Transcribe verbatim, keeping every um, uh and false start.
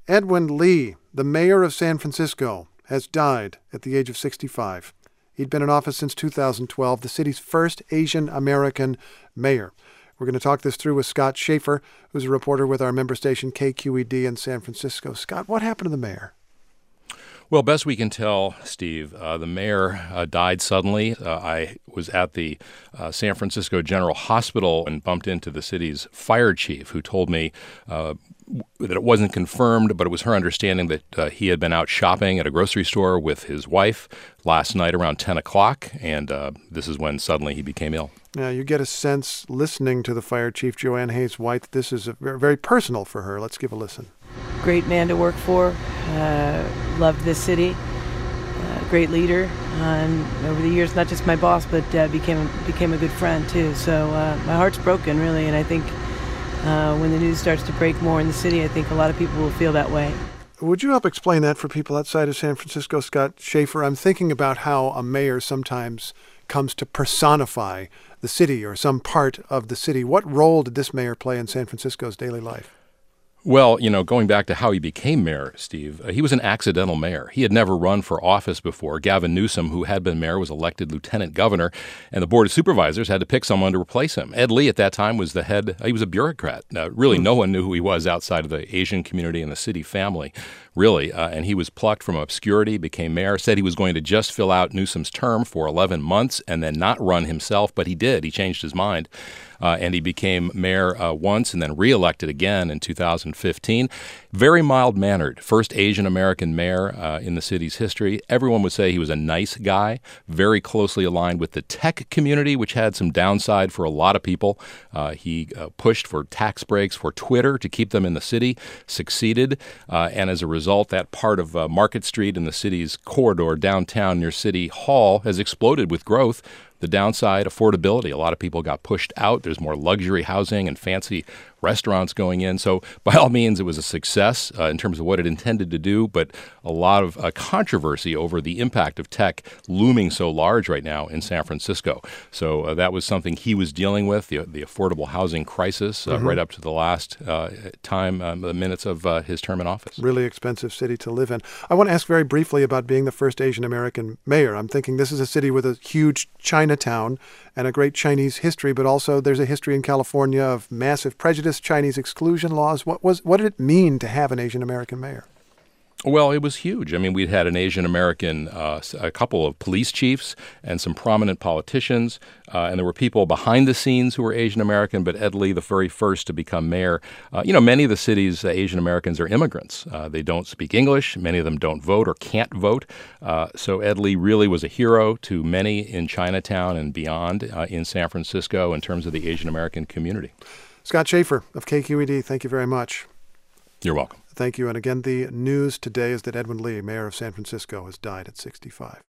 Edwin Lee, the mayor of San Francisco, has died at the age of sixty-five. He'd been in office since two thousand twelve, the city's first Asian American mayor. We're going to talk this through with Scott Shafer, who's a reporter with our member station K Q E D in San Francisco. Scott, what happened to the mayor? Well, best we can tell, Steve, uh, the mayor uh, died suddenly. Uh, I was at the uh, San Francisco General Hospital and bumped into the city's fire chief, who told me uh, that it wasn't confirmed, but it was her understanding that uh, he had been out shopping at a grocery store with his wife last night around ten o'clock, and uh, this is when suddenly he became ill. Now, you get a sense, listening to the fire chief, Joanne Hayes-White, that this is a very, very personal for her. Let's give a listen. Great man to work for, uh, loved this city, uh, great leader, uh, and over the years, not just my boss, but uh, became, became a good friend, too. So uh, my heart's broken, really, and I think uh, when the news starts to break more in the city, I think a lot of people will feel that way. Would you help explain that for people outside of San Francisco, Scott Shafer? I'm thinking about how a mayor sometimes comes to personify the city or some part of the city. What role did this mayor play in San Francisco's daily life? Well, you know, going back to how he became mayor, Steve, uh, he was an accidental mayor. He had never run for office before. Gavin Newsom, who had been mayor, was elected lieutenant governor, and the Board of Supervisors had to pick someone to replace him. Ed Lee at that time was the head. He was a bureaucrat. Uh, really, hmm. no one knew who he was outside of the Asian community and the city family, really. Uh, and he was plucked from obscurity, became mayor, said he was going to just fill out Newsom's term for eleven months and then not run himself, but he did. He changed his mind. Uh, and he became mayor uh, once and then reelected again in two thousand fifteen. Very mild-mannered, first Asian-American mayor uh, in the city's history. Everyone would say he was a nice guy, very closely aligned with the tech community, which had some downside for a lot of people. Uh, he uh, pushed for tax breaks for Twitter to keep them in the city, succeeded, uh, and as a result, that part of uh, Market Street in the city's corridor downtown near City Hall has exploded with growth. The downside, affordability. A lot of people got pushed out. There's more luxury housing and fancy restaurants going in. So by all means, it was a success uh, in terms of what it intended to do, but a lot of uh, controversy over the impact of tech looming so large right now in San Francisco. So uh, that was something he was dealing with, the, the affordable housing crisis, uh, mm-hmm. right up to the last uh, time, um, the minutes of uh, his term in office. Really expensive city to live in. I want to ask very briefly about being the first Asian American mayor. I'm thinking this is a city with a huge Chinatown and a great Chinese history, but also there's a history in California of massive prejudice, Chinese exclusion laws. What was what did it mean to have an Asian American mayor? Well, it was huge. I mean, we'd had an Asian American, uh, a couple of police chiefs and some prominent politicians, uh, and there were people behind the scenes who were Asian American, but Ed Lee, the very first to become mayor. Uh, you know, many of the city's uh, Asian Americans are immigrants. Uh, they don't speak English. Many of them don't vote or can't vote. Uh, so Ed Lee really was a hero to many in Chinatown and beyond uh, in San Francisco in terms of the Asian American community. Scott Shafer of K Q E D, thank you very much. You're welcome. Thank you. And again, the news today is that Edwin Lee, mayor of San Francisco, has died at sixty-five.